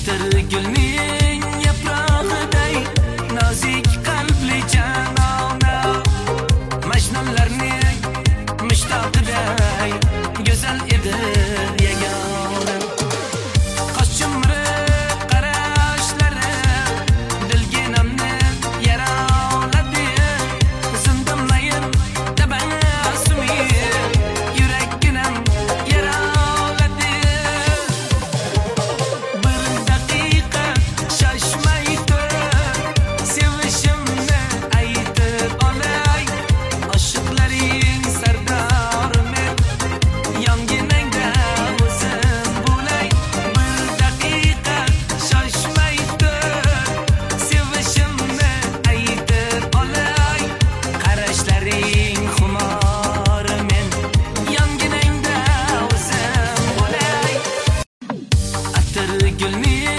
Atir gülning yaprog'iday nozik qalbli janona, majnunlarning mushtoqiday go'zal edi yagona. Qo'shimri qarashlari dilginamni yaraladi, zindonlayim tabassumi yurakginam yaraladi. Bir daqiqa shoshmay tur, sevishimni aytib olay, oshiqlaring sardorimen yonginangda o'zim bo'lay. Bir daqiqa shoshmay tur, sevishimni aytib olay, qarashlaring xumorimen yonginangda o'zim bo'lay. Atir gulning